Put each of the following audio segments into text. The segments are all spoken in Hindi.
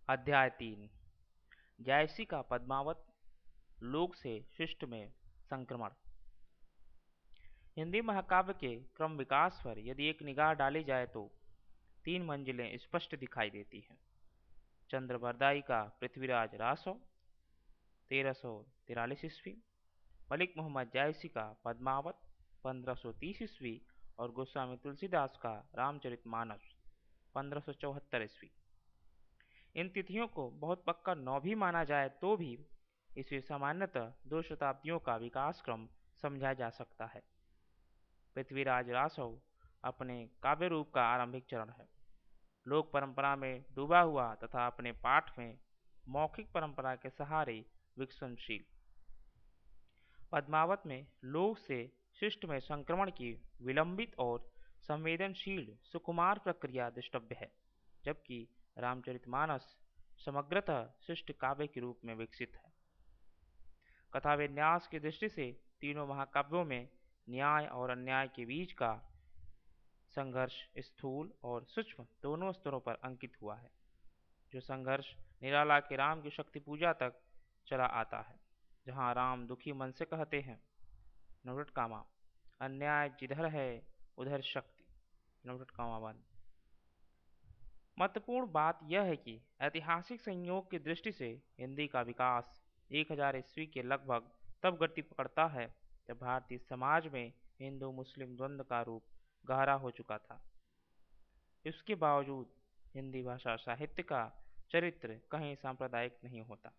अध्याय 3। जायसी का पद्मावत लोक से शिष्ट में संक्रमण। हिंदी महाकाव्य के क्रम विकास पर यदि एक निगाह डाली जाए तो 3 मंजिलें स्पष्ट दिखाई देती हैं। चंद्रबरदाई का पृथ्वीराज रासो 1343 ईस्वी, मलिक मोहम्मद जायसी का पद्मावत 1530 ईस्वी और गोस्वामी तुलसीदास का रामचरितमानस 1574 ईस्वी। इन तिथियों को बहुत पक्का न भी माना जाए तो भी इसे सामान्यतः 2 शताब्दियों का विकास क्रम समझा जा सकता है। पृथ्वीराज रासव अपने काव्य रूप का आरंभिक चरण है, लोक परंपरा में डूबा हुआ तथा अपने पाठ में मौखिक परंपरा के सहारे विकसनशील। पद्मावत में लोक से शिष्ट में संक्रमण की विलंबित और संवेदनशील सुकुमार प्रक्रिया दृष्टव्य है, जबकि रामचरितमानस समग्रतः शिष्ट काव्य के रूप में विकसित है। कथा विन्यास की दृष्टि से तीनों महाकाव्यों में न्याय और अन्याय के बीच का संघर्ष स्थूल और सूक्ष्म दोनों स्तरों पर अंकित हुआ है, जो संघर्ष निराला के राम की शक्ति पूजा तक चला आता है, जहाँ राम दुखी मन से कहते हैं नवरट कामा, अन्याय जिधर है उधर शक्ति, नवरट कामा बंद। महत्वपूर्ण बात यह है कि ऐतिहासिक संयोग की दृष्टि से हिंदी का विकास 1000 ईस्वी के लगभग तब गति पकड़ता है जब भारतीय समाज में हिंदू मुस्लिम द्वंद्व का रूप गहरा हो चुका था। इसके बावजूद हिंदी भाषा साहित्य का चरित्र कहीं सांप्रदायिक नहीं होता।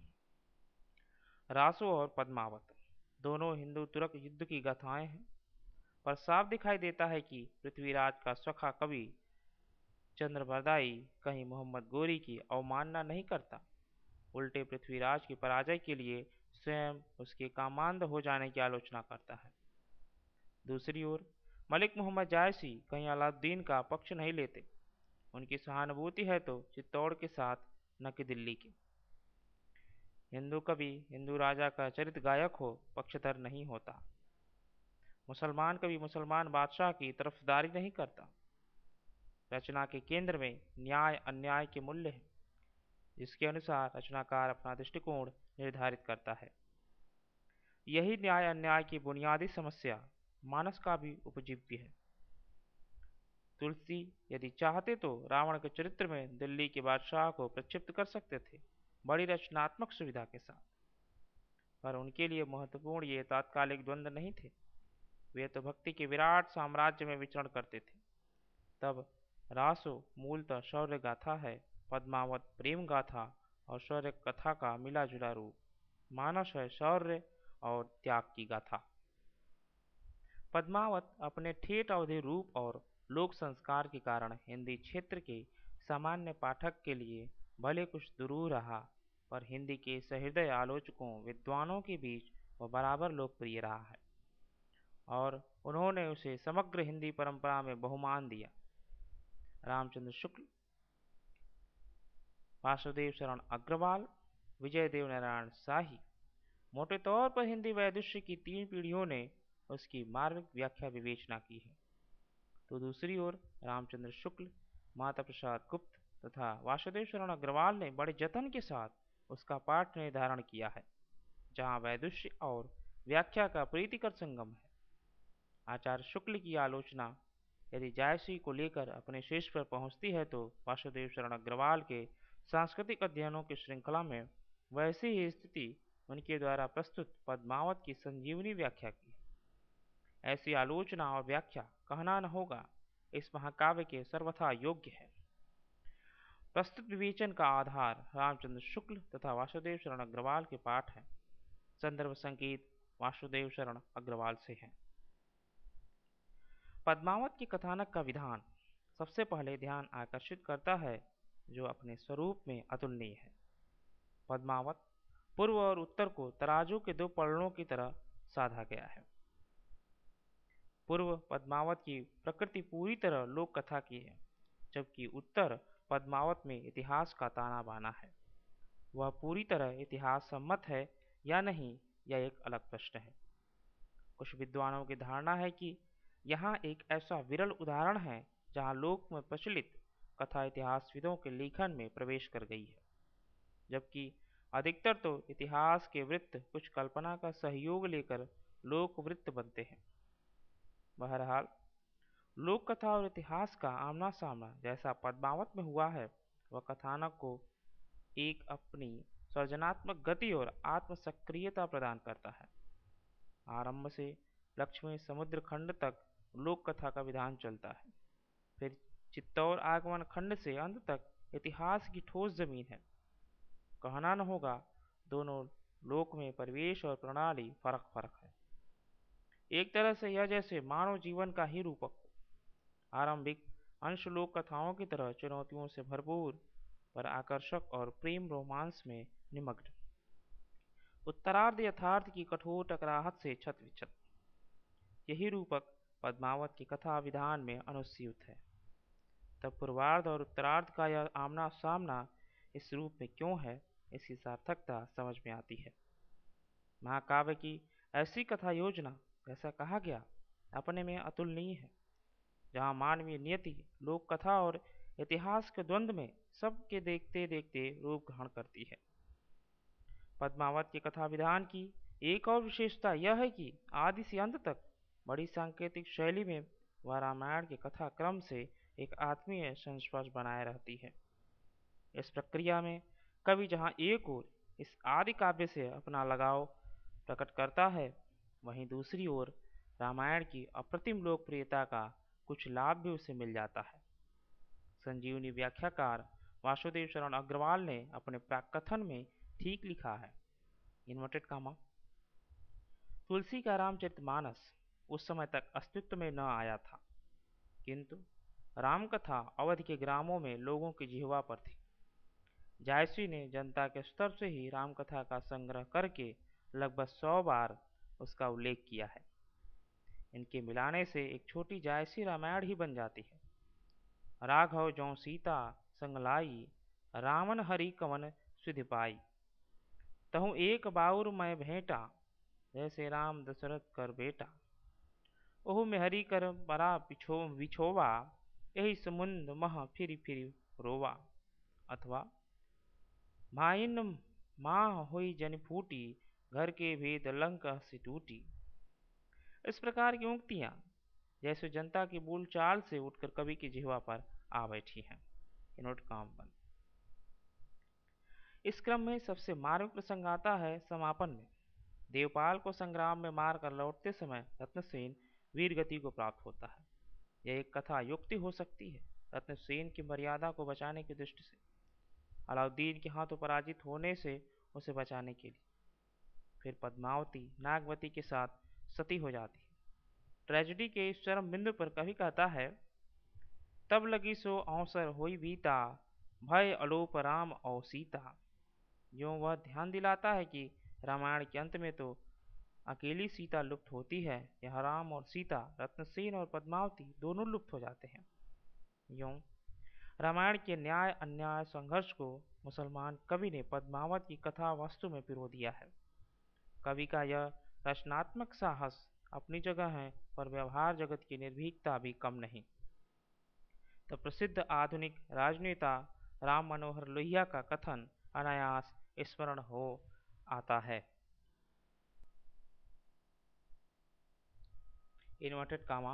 रासो और पद्मावत दोनों हिंदू तुर्क युद्ध की गाथाएं हैं, पर साफ दिखाई देता है कि पृथ्वीराज का सखा कवि चंद्रबरदाई कहीं मोहम्मद गोरी की अवमानना नहीं करता, उल्टे पृथ्वीराज की पराजय के लिए स्वयं उसके कामांध हो जाने की आलोचना करता है। दूसरी ओर मलिक मोहम्मद जायसी कहीं अलाउद्दीन का पक्ष नहीं लेते, उनकी सहानुभूति है तो चित्तौड़ के साथ न कि दिल्ली की। हिंदू कवि हिंदू राजा का चरित्र गायक हो पक्षधर नहीं होता, मुसलमान कवि मुसलमान बादशाह की तरफदारी नहीं करता। रचना के केंद्र में न्याय अन्याय के मूल्य है, जिसके अनुसार रचनाकार अपना दृष्टिकोण निर्धारित करता है। यही न्याय अन्याय की बुनियादी समस्या मानस का भी उपजीव्य है। तुलसी यदि चाहते तो रावण के चरित्र में दिल्ली के बादशाह को प्रक्षिप्त कर सकते थे, बड़ी रचनात्मक सुविधा के साथ, पर उनके लिए महत्वपूर्ण ये तात्कालिक द्वंद्व नहीं थे। वे तो भक्ति के विराट साम्राज्य में विचरण करते थे। तब रासो मूलतः शौर्य गाथा है, पद्मावत प्रेम गाथा और शौर्य कथा का मिला जुला रूप, मानस है शौर्य और त्याग की गाथा। पद्मावत अपने ठेठ अवधि रूप और लोक संस्कार के कारण हिंदी क्षेत्र के सामान्य पाठक के लिए भले कुछ दुरूह रहा, पर हिंदी के सहृदय आलोचकों विद्वानों के बीच वह बराबर लोकप्रिय रहा है और उन्होंने उसे समग्र हिंदी परंपरा में बहुमान दिया। रामचंद्र शुक्ल, वासुदेव शरण अग्रवाल, विजय देव नारायण शाही, मोटे तौर पर हिंदी वैदुष्य की 3 पीढ़ियों ने उसकी मार्मिक व्याख्या विवेचना की है, तो दूसरी ओर रामचंद्र शुक्ल, माता प्रसाद गुप्त तथा वासुदेव शरण अग्रवाल ने बड़े जतन के साथ उसका पाठ निर्धारण किया है, जहाँ वैदुष्य और व्याख्या का प्रीतिकर संगम है। आचार्य शुक्ल की आलोचना यदि जायसी को लेकर अपने शीर्ष पर पहुंचती है तो वासुदेव शरण अग्रवाल के सांस्कृतिक अध्ययनों की श्रृंखला में वैसी ही स्थिति उनके द्वारा प्रस्तुत पद्मावत की संजीवनी व्याख्या की। ऐसी आलोचना और व्याख्या कहना न होगा इस महाकाव्य के सर्वथा योग्य है। प्रस्तुत विवेचन का आधार रामचंद्र शुक्ल तथा वासुदेव शरण अग्रवाल के पाठ है। संदर्भ संकेत वासुदेव शरण अग्रवाल से है। पद्मावत के कथानक का विधान सबसे पहले ध्यान आकर्षित करता है, जो अपने स्वरूप में अतुलनीय है। पद्मावत पूर्व और उत्तर को तराजू के 2 पलड़ों की तरह साधा गया है। पूर्व पद्मावत की प्रकृति पूरी तरह लोक कथा की है, जबकि उत्तर पद्मावत में इतिहास का ताना बाना है। वह पूरी तरह इतिहास सम्मत है या नहीं, यह एक अलग प्रश्न है। कुछ विद्वानों की धारणा है कि यहाँ एक ऐसा विरल उदाहरण है जहाँ लोक में प्रचलित कथा इतिहासविदों के लेखन में प्रवेश कर गई है, जबकि अधिकतर तो इतिहास के वृत्त कुछ कल्पना का सहयोग लेकर लोक वृत्त बनते हैं। बहरहाल, लोक कथा और इतिहास का आमना सामना जैसा पद्मावत में हुआ है, वह कथानक को एक अपनी सृजनात्मक गति और आत्म सक्रियता प्रदान करता है। आरंभ से लक्ष्मी समुद्र खंड तक लोक कथा का विधान चलता है, फिर चित्तौर आगमन खंड से अंत तक इतिहास की ठोस जमीन है। कहना न होगा, दोनों लोक में परिवेश और प्रणाली फर्क फर्क है। एक तरह से यह जैसे मानव जीवन का ही रूपक हो। आरंभिक अंश लोक कथाओं की तरह चुनौतियों से भरपूर, पर आकर्षक और प्रेम रोमांस में निमग्न। उत्तरार्ध यथार्थ की कठोर टकराहट से छत विछत। यही रूपक पद्मावत की कथा विधान में अनुस्यूत है। तब पूर्वार्ध और उत्तरार्ध का यह आमना सामना इस रूप में क्यों है, इसकी सार्थकता समझ में आती है। महाकाव्य की ऐसी कथा योजना, जैसा कहा गया, अपने में अतुलनीय है, जहाँ मानवीय नियति लोक कथा और इतिहास के द्वंद्व में सबके देखते देखते रूप ग्रहण करती है। पद्मावत के कथा विधान की एक और विशेषता यह है कि आदि से अंत तक बड़ी सांकेतिक शैली में वह रामायण के कथा क्रम से एक आत्मीय संस्पर्श बनाए रहती है। इस प्रक्रिया में कवि जहाँ एक ओर इस आदि काव्य से अपना लगाव प्रकट करता है, वहीं दूसरी ओर रामायण की अप्रतिम लोकप्रियता का कुछ लाभ भी उसे मिल जाता है। संजीवनी व्याख्याकार वासुदेव शरण अग्रवाल ने अपने प्राकथन में ठीक लिखा है, इन्वर्टेड कामा, तुलसी का रामचरितमानस उस समय तक अस्तित्व में न आया था, किंतु रामकथा अवध के ग्रामों में लोगों की जिह्वा पर थी। जायसी ने जनता के स्तर से ही रामकथा का संग्रह करके लगभग 100 बार उसका उल्लेख किया है। इनके मिलाने से एक छोटी जायसी रामायण ही बन जाती है। राघव जौ सीता संग लाई, रामन हरि कवन सुधि पाई। तहु एक बाउर मैं भेंटा, जैसे राम दशरथ कर बेटा। ओहु में हरि कर बड़ा बिछोवा, यही समुंद मह फिरि फिरि रोवा। अथवा माइन माँ हुई जन फूटी, घर के भेद लंका से टूटी। इस प्रकार की उक्तियां जैसे जनता की बोल चाल से उठकर कवि की जिह्वा पर आ बैठी हैं। नोट काम बंद। इस क्रम में सबसे मार्मिक प्रसंग आता है समापन में। देवपाल को संग्राम में मार कर लौटते समय रत्नसेन वीर गति को प्राप्त होता है। यह एक कथा युक्ति हो सकती है रत्नसेन की मर्यादा को बचाने की दृष्टि से, अलाउद्दीन के हाथों पराजित होने से उसे बचाने के लिए। फिर पद्मावती नागवती के साथ सती हो जाती है। ट्रेजेडी के इस चरम बिंदु पर कवि कहता है, तब लगी सो अवसर होई बीता, भय अलोप राम और सीता। यूं वह ध्यान दिलाता है कि रामायण के अंत में तो अकेली सीता लुप्त होती है, यह राम और सीता, रत्नसेन और पद्मावती दोनों लुप्त हो जाते हैं। यूं रामायण के न्याय अन्याय संघर्ष को मुसलमान कवि ने पद्मावत की कथा वस्तु में पिरो दिया है। कवि का यह रचनात्मक साहस अपनी जगह है, पर व्यवहार जगत की निर्भीकता भी कम नहीं। तो प्रसिद्ध आधुनिक राजनेता राम मनोहर लोहिया का कथन अनायास स्मरण हो आता है, इन्वर्टेड कामा,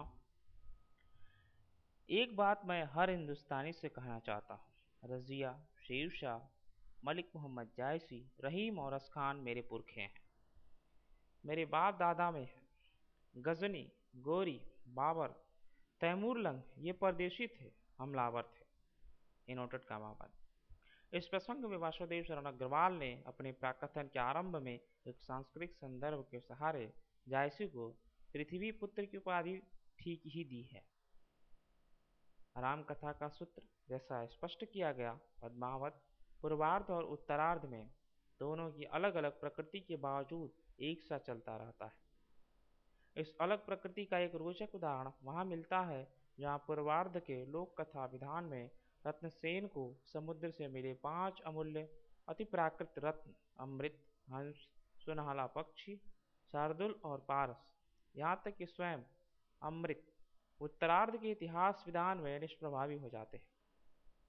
एक बात मैं हर हिंदुस्तानी से कहना चाहता हूँ, रजिया, शेरशाह, मलिक मोहम्मद जायसी, रहीम और असखान मेरे पुरखे हैं, मेरे बाप दादा में हैं। गजनी, गोरी, बाबर, तैमूर लंग ये परदेशी थे, हमलावर थे। इनोटेड कामाबाद। इस प्रसंग में वासुदेव शरण अग्रवाल ने अपने प्राकथन के आरंभ में एक सांस्कृतिक संदर्भ के सहारे जायसी को पृथ्वी पुत्र की उपाधि ठीक ही दी है। राम कथा का सूत्र जैसा स्पष्ट किया गया, पद्मावत पूर्वार्ध और उत्तरार्ध में दोनों की अलग अलग प्रकृति के बावजूद एक सा चलता रहता है। इस अलग प्रकृति का एक रोचक उदाहरण वहां मिलता है जहां पूर्वार्ध के लोक कथा विधान में रत्नसेन को समुद्र से मिले 5 अमूल्य अति प्राकृत रत्न, अमृत, हंस, सुनहला पक्षी, शार्दुल और पारस, यहाँ तक कि स्वयं अमृत उत्तरार्ध के इतिहास विधान में निष्प्रभावी हो जाते हैं।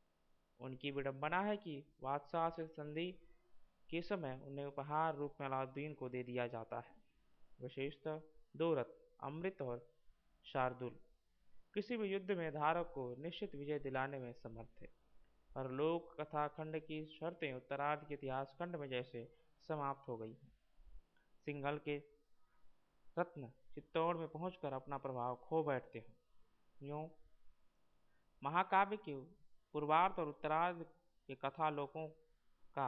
उनकी विडंबना है कि बादशाह से संधि के समय उन्हें उपहार रूप में अलाउद्दीन को दे दिया जाता है, विशेषतः दो रथ अमृत और शार्दुल किसी भी युद्ध में धारक को निश्चित विजय दिलाने में समर्थ थे। पर लोक कथा खंड की शर्तें उत्तरार्ध के इतिहास खंड में जैसे समाप्त हो गई हैं। सिंघल के रत्न चित्तौड़ में पहुंचकर अपना प्रभाव खो बैठते हैं। यूं महाकाव्य के पूर्वार्ध और उत्तरार्ध के कथा लोकों का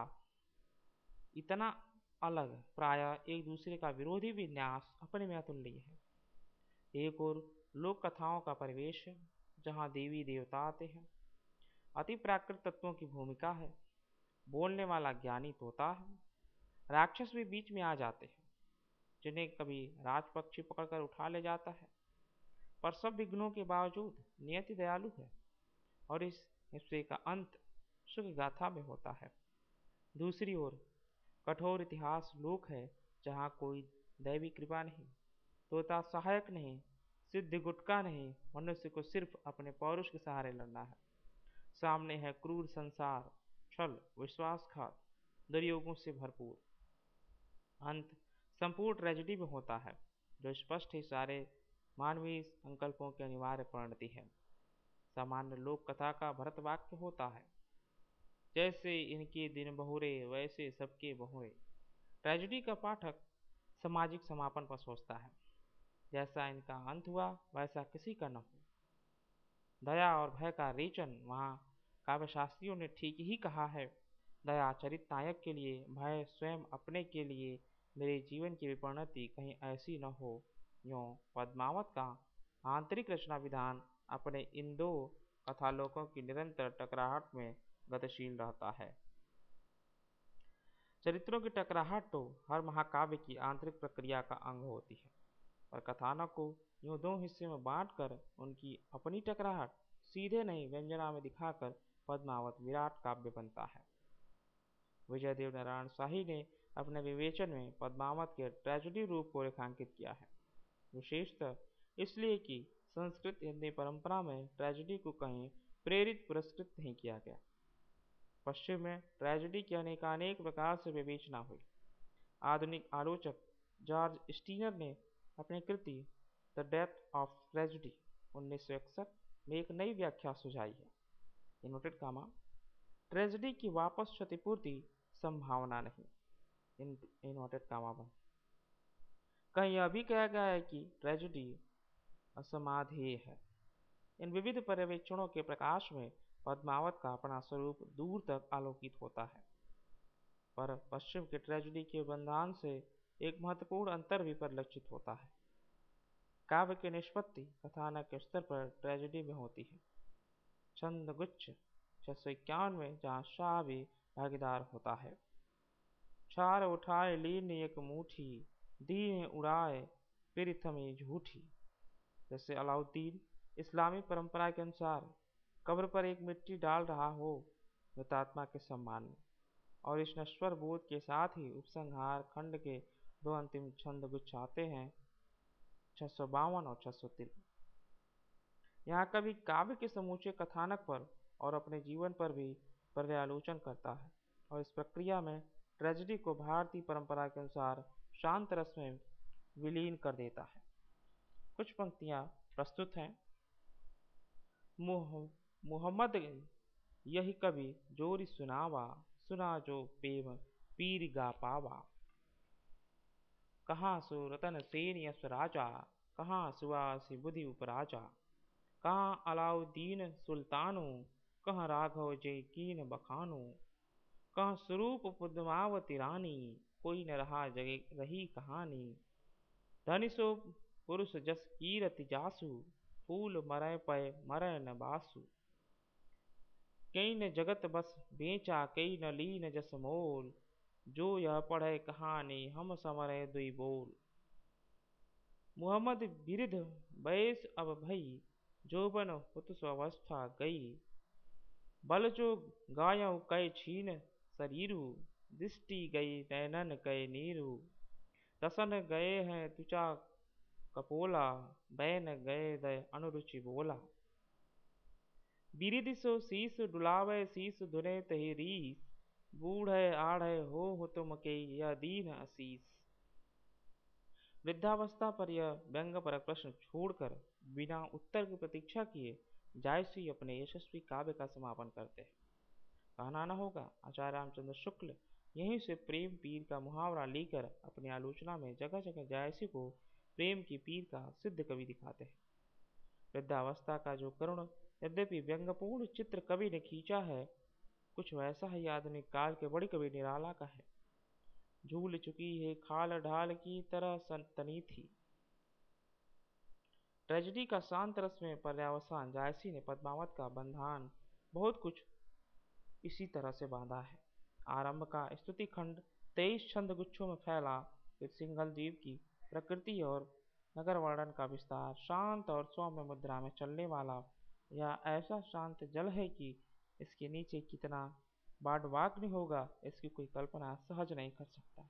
इतना अलग, प्रायः एक दूसरे का विरोधी विन्यास अपने में अतुलनीय है। एक और लोक कथाओं का परिवेश है, जहाँ देवी देवता आते हैं, अति प्राकृत तत्वों की भूमिका है, बोलने वाला ज्ञानी तोता है, राक्षस भी बीच में आ जाते हैं, जिन्हें कभी राजपक्षी पकड़कर उठा ले जाता है। पर सब विघ्नों के बावजूद नियति दयालु है और इस हिस्से का अंत सुख गाथा में होता है। दूसरी ओर कठोर इतिहास लोक है, जहाँ कोई दैवी कृपा नहीं, तोता सहायक नहीं, सिद्ध गुटका नहीं, मनुष्य को सिर्फ अपने पौरुष के सहारे लड़ना है। सामने है क्रूर संसार, छल, विश्वासघात, दुर्योगों से भरपूर। अंत संपूर्ण ट्रेजेडी में होता है, जो स्पष्ट ही सारे मानवीय संकल्पों की अनिवार्य परिणति है। सामान्य लोक कथा का भरत वाक्य होता है, जैसे इनके दिन बहुरे वैसे सबके बहुरे। ट्रेजेडी का पाठक सामाजिक समापन पर सोचता है, जैसा इनका अंत हुआ वैसा किसी का न हो। दया और भय का रेचन, वहाँ काव्यशास्त्रियों ने ठीक ही कहा है, दया चरित नायक के लिए, भय स्वयं अपने के लिए, मेरे जीवन की विपरिणति कहीं ऐसी न हो। यूँ पद्मावत का आंतरिक रचना विधान अपने इन दो कथालोकों की निरंतर टकराहट में गतिशील रहता है। चरित्रों की टकराहट तो हर महाकाव्य की आंतरिक प्रक्रिया का अंग होती है, पर कथानक को यूं दो हिस्से में बांटकर उनकी अपनी टकराहट सीधे नहीं व्यंजना में दिखाकर पद्मावत विराट काव्य बनता है। विजयदेव नारायण शाही ने अपने विवेचन में पद्मावत के ट्रेजेडी रूप को रेखांकित किया है, विशेषतः इसलिए कि संस्कृत हिंदी परंपरा में ट्रेजेडी को कहीं प्रेरित पुरस्कृत नहीं किया गया। पश्चिम में ट्रेजेडी की अनेकानेक प्रकार से विवेचना हुई। आधुनिक आलोचक जॉर्ज स्टीनर ने अपनी कृति द डेप्थ ऑफ ट्रेजेडी 1961 में एक नई व्याख्या सुझाई है। इनवर्टेड कामा, ट्रेजेडी की वापस क्षतिपूर्ति संभावना नहीं, इनवर्टेड कामा बंद। कहीं यह भी कहा गया है कि ट्रेजेडी असमाधेय है। इन विविध पर्यवेक्षणों के प्रकाश में पद्मावत का अपना स्वरूप दूर तक आलोकित होता है। पर पश्चिम के ट्रेजेडी के बंधान से एक महत्वपूर्ण अंतर भी परिलक्षित होता है। काव्य की निष्पत्ति कथानक के स्तर पर ट्रेजेडी में होती है। छंदगुच्छ 651 में जहाँ शाह भी भागीदार होता है। छार उठाए लीन एक मुठी, दीन उड़ाए फिर थमी झूठी। जैसे अलाउद्दीन इस्लामी परंपरा के अनुसार कब्र पर एक मिट्टी डाल रहा हो मृतात्मा के सम्मान में, और इस नश्वर बोध के साथ ही उपसंहार खंड के दो अंतिम छंद गुच्छ आते हैं, 652 और 653। यहाँ कवि काव्य के समूचे कथानक पर और अपने जीवन पर भी पर्यालोचन करता है, और इस प्रक्रिया में ट्रेजेडी को भारतीय परंपरा के अनुसार शांत रस में विलीन कर देता है। कुछ पंक्तियाँ प्रस्तुत हैं। मुहम्मद यही कवि जोरी सुनावा, सुना जो प्रेम पीर गा पावा। कहाँ सो रतन सेन यश राजा, कहाँ सुवासी बुद्धि उपराजा। कहाँ अलाउद्दीन सुल्तानो, कहाँ राघव जय कीन बखानो। कहाँ स्वरूप पद्मावती रानी, कोई न रहा जगे रही कहानी। धनि सो पुरुष जस कीरति जासु, फूल मरय पय मरय न बासु। कई न जगत बस बेचा, कई न लीन जस मोल। जो यह पढ़े कहानी हम समरे दुई बोल। मुहम्मद बिरध बैस अब भई, जोबन हुत स्वस्था गई। बल जो गायऊ कै छीन शरीरु, दृष्टि गई नैनन कै नीरु। रसन गए हैं तुचा कपोला, बैन गए दय अनुरुचि बोला। बिरिदिसो शीस डुलावे शीस धुने तहि रीस, बूढ़ है आड़ है हो तुम के यह दीन असीस। वृद्धावस्था पर यह व्यंग्यपरक प्रश्न छोड़कर बिना उत्तर की प्रतीक्षा किए जायसी अपने यशस्वी काव्य का समापन करते हैं। कहना न होगा, आचार्य रामचंद्र शुक्ल यहीं से प्रेम पीर का मुहावरा लेकर अपनी आलोचना में जगह जगह जायसी को प्रेम की पीर का सिद्ध कवि दिखाते हैं। वृद्धावस्था का जो करुण यद्यपि व्यंग्यपूर्ण चित्र कवि ने खींचा है, कुछ वैसा ही आधुनिक काल के बड़ी कवि निराला का है। झूल चुकी है खाल ढाल की तरह सनतनी थी। ट्रेजेडी का शांत रस में पर्यावसान जायसी ने पद्मावत का बंधान बहुत कुछ इसी तरह से बांधा है। आरंभ का स्तुति खंड 23 छंद गुच्छों में फैला, फिर सिंघल द्वीप की प्रकृति और नगर वर्णन का विस्तार, शांत और सौम्य मुद्रा में चलने वाला यह ऐसा शांत जल है कि इसके नीचे कितना बाढ़वाग्नि होगा, इसकी कोई कल्पना सहज नहीं कर सकता।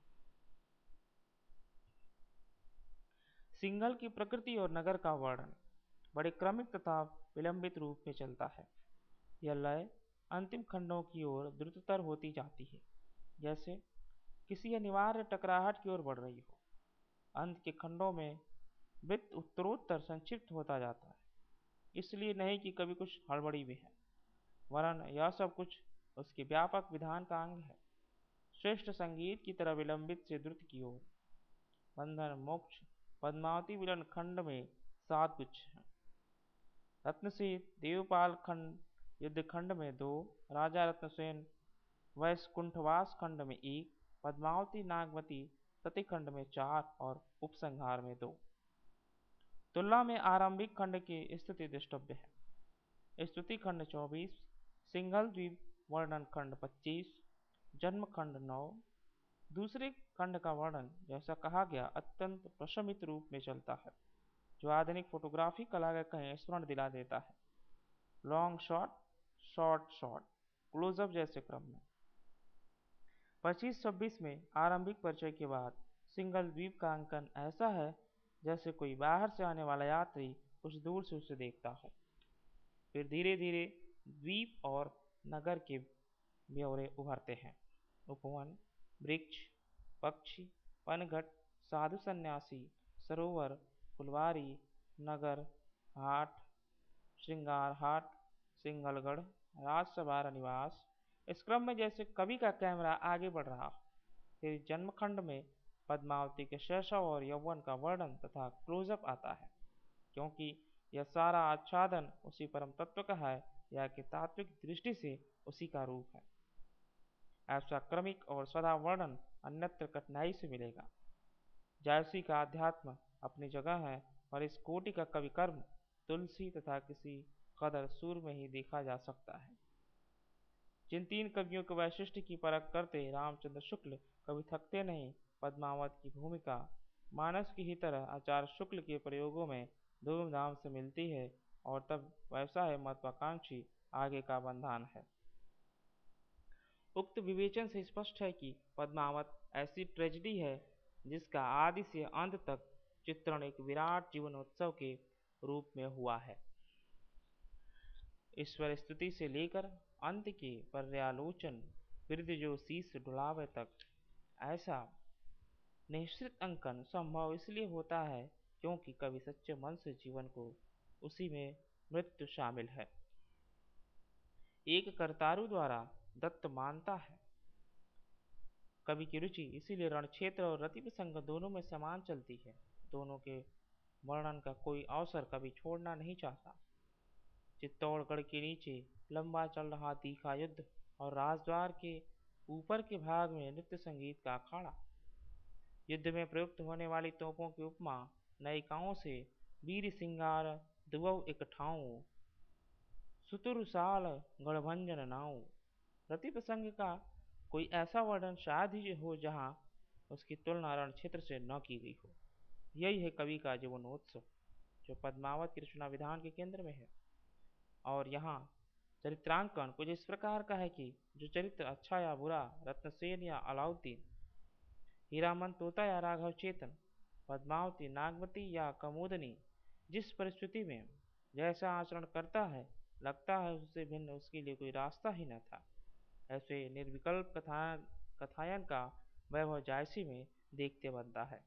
सिंघल की प्रकृति और नगर का वर्णन बड़े क्रमिक तथा विलंबित रूप में चलता है। यह लय अंतिम खंडों की ओर द्रुततर होती जाती है, जैसे किसी अनिवार्य टकराहट की ओर बढ़ रही हो। अंत के खंडों में वृत्त उत्तरोत्तर संक्षिप्त होता जाता है, इसलिए नहीं कि कभी कुछ हड़बड़ी में है, वरन यह सब कुछ उसके व्यापक विधान का अंग है। श्रेष्ठ संगीत की तरह विलंबित से द्रुत की ओर। बंधन मोक्ष पद्मावती मिलन खंड में 7 गुच्छ हैं। रत्नसेन देवपाल खंड युद्ध खंड में 2, राजा रत्नसेन वैकुंठवास खंड में 1, पद्मावती नागवती प्रतिखंड में 4 और उपसंहार में 2। तुलना में आरंभिक खंड की स्थिति दृष्टव्य है। स्तुति खंड 24, सिंघल द्वीप वर्णन खंड 25, जन्म खंड 9। दूसरे खंड का वर्णन जैसा कहा गया अत्यंत प्रशमित रूप में चलता है, जो आधुनिक फोटोग्राफी कला का कहीं स्मरण दिला देता है। Long shot, short shot, closeup जैसे क्रम में। 25-26 में आरंभिक परिचय के बाद सिंघल द्वीप का अंकन ऐसा है जैसे कोई बाहर से आने वाला यात्री कुछ दूर से उसे देखता हो। फिर धीरे धीरे द्वीप और नगर के ब्यौरे उभरते हैं। उपवन, वृक्ष, पक्षी, पनघट, साधु सन्यासी, सरोवर, फुलवारी, नगर, हाट, श्रृंगार हाट, सिंघलगढ़, राजसभा निवास। इस क्रम में जैसे कवि का कैमरा आगे बढ़ रहा हो। फिर जन्मखंड में पद्मावती के शैशव और यौवन का वर्णन तथा क्लोजअप आता है, क्योंकि यह सारा आच्छादन उसी परम तत्व का है या कि तात्विक दृष्टि से उसी का रूप है। ऐसा क्रमिक और सदा वर्णन अन्यत्र कठिनाई से मिलेगा। जायसी का अध्यात्म अपनी जगह है, और इस कोटि का कवि कर्म तुलसी तथा किसी कदर सूर में ही देखा जा सकता है। जिन 3 कवियों के वैशिष्ट्य की परख करते रामचंद्र शुक्ल कभी थकते नहीं। पद्मावत की भूमिका मानस की ही तरह आचार्य शुक्ल के प्रयोगों में धूमधाम से मिलती है, और तब वैसा है महत्वाकांक्षी आगे का बंधान है। उक्त विवेचन से स्पष्ट है कि पद्मावत ऐसी ट्रेजेडी है जिसका आदि से अंत तक चित्रण एक विराट जीवनोत्सव के रूप में हुआ है। ईश्वर स्तुति से लेकर अंत के पर्यालोचन बिरध जो शीस डुलावे तक ऐसा निश्चित अंकन संभव इसलिए होता है क्योंकि कवि सच्चे मन से जीवन को उसी में मृत्यु शामिल है, एक करतारु द्वारा दत्त मानता है। कवि की रुचि इसीलिए रणक्षेत्र और रति प्रसंग दोनों में समान चलती है। दोनों के वर्णन का कोई अवसर कभी छोड़ना नहीं चाहता। चित्तौड़गढ़ के नीचे लंबा चल रहा तीखा युद्ध और राजद्वार के ऊपर के भाग में नृत्य संगीत का अखाड़ा। युद्ध में प्रयुक्त होने वाली तोपों की उपमा नयिकाओं से वीर सिंगार दुवौ एक ठाऊं, सुतुरसाल गढ़भंजन नाऊ। रति प्रसंग का कोई ऐसा वर्णन शायद ही हो जहाँ उसकी तुलना रण क्षेत्र से न की गई हो। यही है कवि का जीवनोत्सव, जो पद्मावत की रचना विधान के केंद्र में है। और यहाँ चरित्रांकन कुछ इस प्रकार का है कि जो चरित्र अच्छा या बुरा, रत्नसेन या अलाउद्दीन, हीरामन तोता या राघव चेतन, पद्मावती नागवती या कमोदनी, जिस परिस्थिति में जैसा आचरण करता है लगता है उससे भिन्न उसके लिए कोई रास्ता ही न था। ऐसे निर्विकल्प कथायन का वैभव जायसी में देखते बनता है।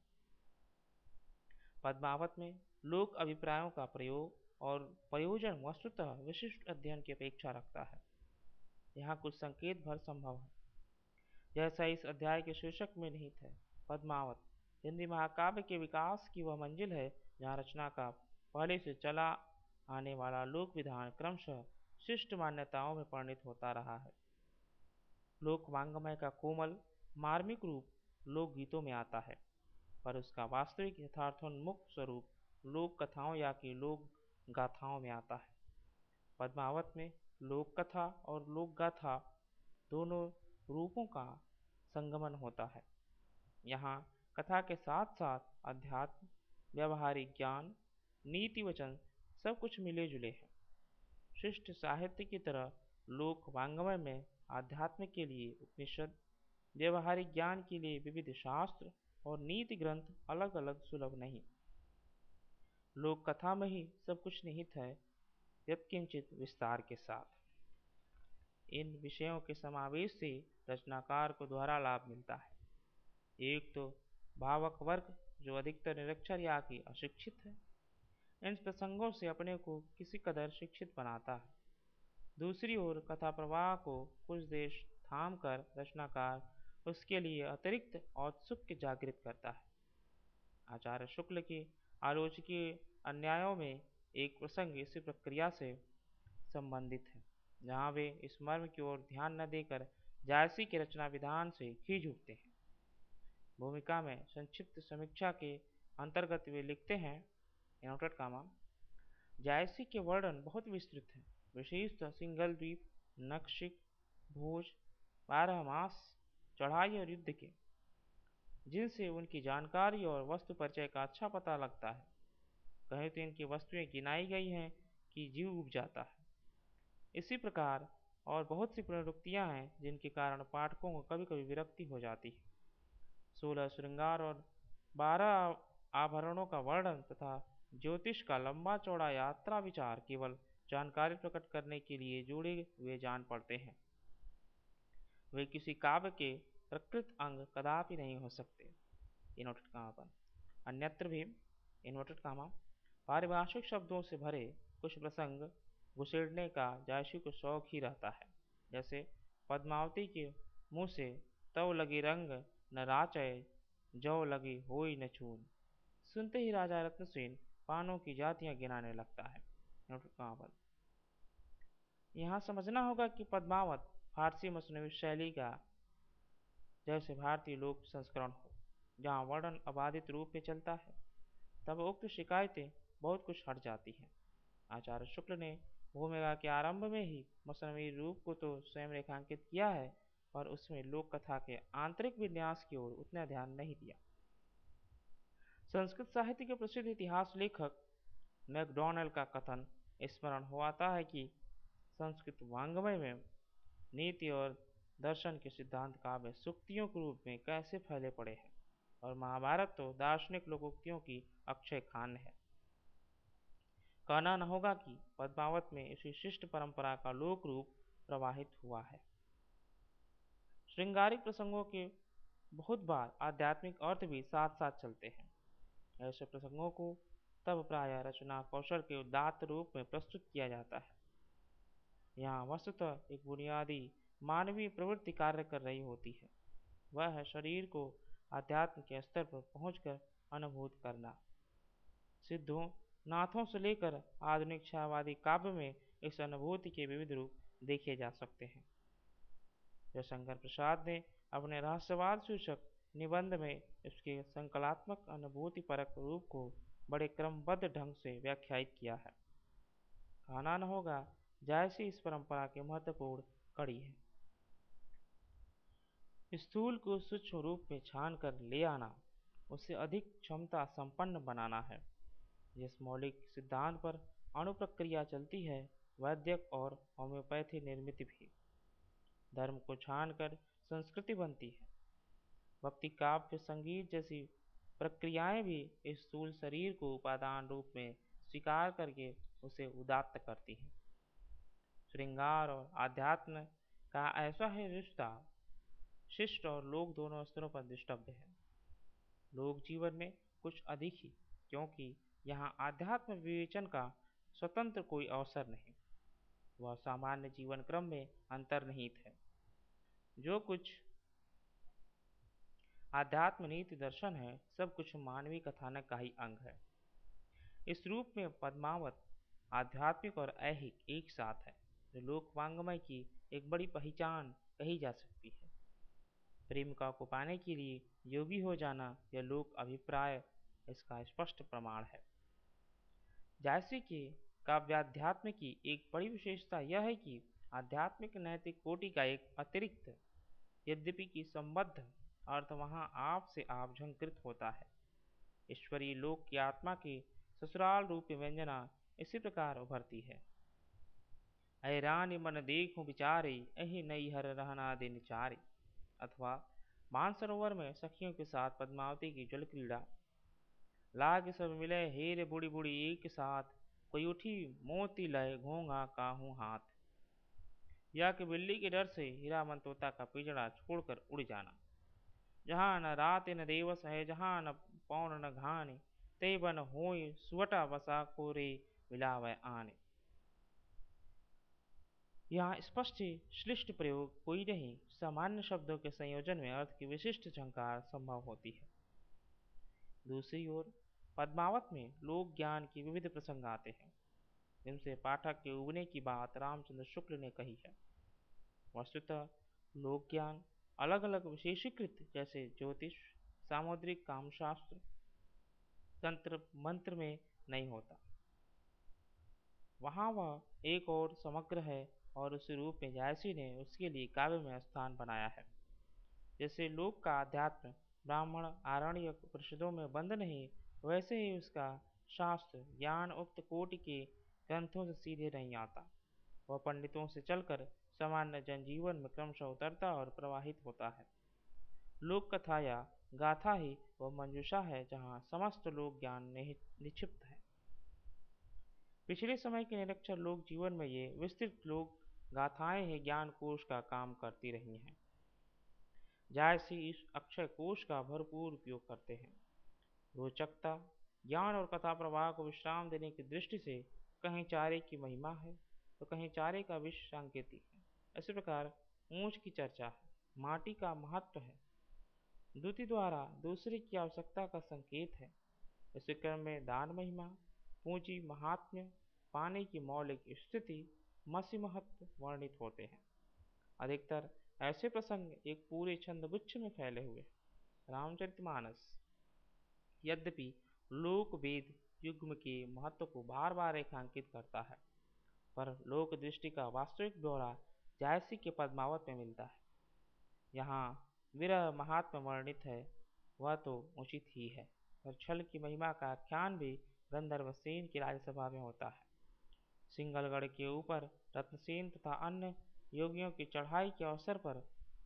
पद्मावत में लोक अभिप्रायों का प्रयोग और प्रयोजन वस्तुतः विशिष्ट अध्ययन की अपेक्षा रखता है। यहाँ कुछ संकेत भर संभव है, जैसा इस अध्याय के शीर्षक में निहित है। पद्मावत हिंदी महाकाव्य के विकास की वह मंजिल है जहाँ रचना का पहले से चला आने वाला लोक विधान क्रमशः शिष्ट मान्यताओं में परिणत होता रहा है। लोक वाङ्मय का कोमल मार्मिक रूप लोक गीतों में आता है, पर उसका वास्तविक यथार्थोन्मुख स्वरूप लोक कथाओं या कि लोक गाथाओं में आता है। पद्मावत में लोक कथा और लोक गाथा दोनों रूपों का संगमन होता है। यहाँ कथा के साथ साथ अध्यात्म, व्यावहारिक ज्ञान, नीति वचन सब कुछ मिले जुले हैं। शिष्ट साहित्य की तरह लोक वाङ्मय में आध्यात्म के लिए उपनिषद, व्यावहारिक ज्ञान के लिए विविध शास्त्र और नीति ग्रंथ अलग अलग सुलभ नहीं। लोक कथा में ही सब कुछ निहित है, यत्किंचित विस्तार के साथ। इन विषयों के समावेश से रचनाकार को दोहरा लाभ मिलता है। एक तो भावक वर्ग जो अधिकतर निरक्षर या कि अशिक्षित है, इन प्रसंगों से अपने को किसी कदर शिक्षित बनाता है। दूसरी ओर कथा प्रवाह को कुछ देश थाम कर रचनाकार उसके लिए अतिरिक्त औत्सुक्य जागृत करता है। आचार्य शुक्ल के आलोचकीय अन्यायों में एक प्रसंग इसी प्रक्रिया से संबंधित है, जहाँ वे इस मर्म की ओर ध्यान न देकर जायसी के रचना विधान से खींच उठते हैं। भूमिका में संक्षिप्त समीक्षा के अंतर्गत वे लिखते हैं, इनवर्टेड कामा, जायसी के वर्णन बहुत विस्तृत हैं, विशेषतः सिंगल द्वीप, नखशिख, भोज, 12 मास, चढ़ाई और युद्ध के, जिनसे उनकी जानकारी और वस्तु परिचय का अच्छा पता लगता है। कहें तो इनकी वस्तुएं गिनाई गई हैं कि जीव उब जाता है। इसी प्रकार और बहुत सी पुनरुक्तियां हैं जिनके कारण पाठकों को कभी कभी विरक्ति हो जाती है। 16 श्रृंगार और 12 आभरणों का वर्णन तथा ज्योतिष का लंबा चौड़ा यात्रा विचार केवल जानकारी प्रकट करने के लिए जोड़े हुए जान पड़ते हैं। वे किसी काव्य के प्रकृत अंग कदापि नहीं हो सकते। इनवर्टेड कामा पर अन्यत्र भी इनवर्टेड कामा पारिभाषिक शब्दों से भरे कुछ प्रसंग घुसेड़ने का जायसी को शौक ही रहता है। जैसे पद्मावती के मुँह से तव लगी रंग न राचय, जौ लगी होई न छून। सुनते ही राजा रत्नसेन पानों की जातियां गिनाने लगता है। यहाँ समझना होगा कि पद्मावत फारसी मसनवी शैली का जैसे भारतीय लोक संस्करण हो, जहाँ वर्णन अबाधित रूप में चलता है, तब उक्त शिकायतें बहुत कुछ हट जाती हैं। आचार्य शुक्ल ने भूमिका के आरंभ में ही मसनवी रूप को तो स्वयं रेखांकित किया है, पर उसमें लोक कथा के आंतरिक विन्यास की ओर उतना ध्यान नहीं दिया। संस्कृत साहित्य के प्रसिद्ध इतिहास लेखक मैकडॉनल का कथन स्मरण हो आता है कि संस्कृत वाङ्मय में नीति और दर्शन के सिद्धांत काव्य सूक्तियों के रूप में कैसे फैले पड़े हैं, और महाभारत तो दार्शनिक लोकोक्तियों की अक्षय खान है। कहना न होगा कि पद्मावत में इसी शिष्ट परंपरा का लोक रूप प्रवाहित हुआ है। श्रृंगारिक प्रसंगों के बहुत बार आध्यात्मिक अर्थ भी साथ साथ चलते हैं। ऐसे प्रसंगों को तब प्रायः रचना कौशल के उदात्त रूप में प्रस्तुत किया जाता है। यहाँ वस्तुतः एक बुनियादी मानवीय प्रवृत्ति कार्य कर रही होती है, वह है शरीर को अध्यात्म के स्तर पर पहुंचकर अनुभूत करना। सिद्धों, नाथों से लेकर आधुनिक छायावादी काव्य में इस अनुभूति के विविध रूप देखे जा सकते हैं। जयशंकर प्रसाद ने अपने रहस्यवाद शीर्षक निबंध में इसके संकलात्मक अनुभूति परक रूप को बड़े क्रमबद्ध ढंग से व्याख्यायित किया है। कहना न होगा, जायसी इस परंपरा के महत्वपूर्ण कड़ी है। स्थूल को सूक्ष्म रूप में छान कर ले आना, उसे अधिक क्षमता संपन्न बनाना है। जिस मौलिक सिद्धांत पर अणु प्रक्रिया चलती है, वैद्यक और होम्योपैथी निर्मित भी। धर्म को छान कर संस्कृति बनती है। भक्ति, काव्य, संगीत जैसी प्रक्रियाएं भी इस स्थूल शरीर को उपादान रूप में स्वीकार करके उसे उदात्त करती हैं। श्रृंगार और आध्यात्म का ऐसा है रिश्ता शिष्ट और लोक दोनों स्तरों पर दृष्टव्य है। लोक जीवन में कुछ अधिक ही, क्योंकि यहाँ आध्यात्म विवेचन का स्वतंत्र कोई अवसर नहीं, वह सामान्य जीवन क्रम में अंतर्निहित है। जो कुछ आध्यात्म नीति दर्शन है सब कुछ मानवीय कथानक का ही अंग है। इस रूप में पद्मावत आध्यात्मिक और ऐहिक एक साथ है, जो लोक वाङ्मय की एक बड़ी पहचान कही जा सकती है। प्रेमिका को पाने के लिए योगी हो जाना यह लोक अभिप्राय इसका स्पष्ट प्रमाण है। जैसे कि काव्याध्यात्म की एक बड़ी विशेषता यह है कि आध्यात्मिक नैतिक कोटि का एक अतिरिक्त यद्यपि कि संबद्ध अर्थ वहाँ आप से आप झंकृत होता है। ईश्वरीय लोक की आत्मा की ससुराल रूपी व्यंजना इसी प्रकार उभरती है। ऐ रानी मन देखूं विचारी अहि नई हर रहना दिन चारी। अथवा मानसरोवर में सखियों के साथ पद्मावती की जल क्रीड़ा। लाग सब मिले हेरे बुढ़ी बुढ़ी एक साथ, कोई उठी मोती लय घोंघा काहू हाथ। या कि बिल्ली के डर से हीरामन तोता का पिंजड़ा छोड़कर उड़ जाना। जहाँ न रात न दिवस है, जहाँ न पौन न घानी, ते बन होय सुवटा बसा कोरे मिलावै आने। यहाँ स्पष्ट श्लिष्ट प्रयोग कोई नहीं, सामान्य शब्दों के संयोजन में अर्थ की विशिष्ट झंकार संभव होती है। दूसरी ओर पद्मावत में लोक ज्ञान के विविध प्रसंग आते हैं, जिनसे पाठक के उबने की बात रामचंद्र शुक्ल ने कही है। वस्तुतः लोक ज्ञान अलग अलग विशेषीकृत जैसे ज्योतिष, सामुद्रिक कामशास्त्र, तंत्र मंत्र में नहीं होता। वहाँ वह एक और समग्र है और उस रूप में जायसी ने उसके लिए काव्य में स्थान बनाया है। जैसे लोक का अध्यात्म ब्राह्मण आरण्यक उपनिषदों में बंद नहीं, वैसे ही उसका शास्त्र ज्ञान उक्त कोटि के ग्रंथों से सीधे नहीं आता। वह पंडितों से चलकर सामान्य जनजीवन में क्रमशः उतरता और प्रवाहित होता है। लोक कथा या गाथा ही वह मंजूषा है जहाँ समस्त लोक ज्ञान निक्षिप्त है। पिछले समय के निरक्षर लोक जीवन में ये विस्तृत लोक गाथाएं ही ज्ञान कोश का काम करती रही हैं। जायसी इस अक्षय कोश का भरपूर उपयोग करते हैं। रोचकता, ज्ञान और कथा प्रवाह को विश्राम देने की दृष्टि से कहीं चारे की महिमा है तो कहीं चारे का विष सांकेतिक है। इसी प्रकार ऊंच की चर्चा है, माटी का महत्व है, द्युति द्वारा दूसरे की आवश्यकता का संकेत है। इसी क्रम में दान महिमा, पूंजी महात्म्य, पाने की मौलिक स्थिति, मसी महत्व वर्णित होते हैं। अधिकतर ऐसे प्रसंग एक पूरे छंदगुच्छ में फैले हुए हैं। रामचरितमानस यद्यपि लोक वेद युग्म के महत्व को बार बार रेखांकित करता है, पर लोक दृष्टि का वास्तविक ब्यौरा जायसी के पद्मावत में मिलता है। यहाँ विरह महात्मा वर्णित है, वह तो उचित ही है, पर छल की महिमा का आख्यान भी गंधर्वसेन की राज्यसभा में होता है। सिंगलगढ़ के ऊपर रत्नसेन तथा अन्य योगियों की चढ़ाई के अवसर पर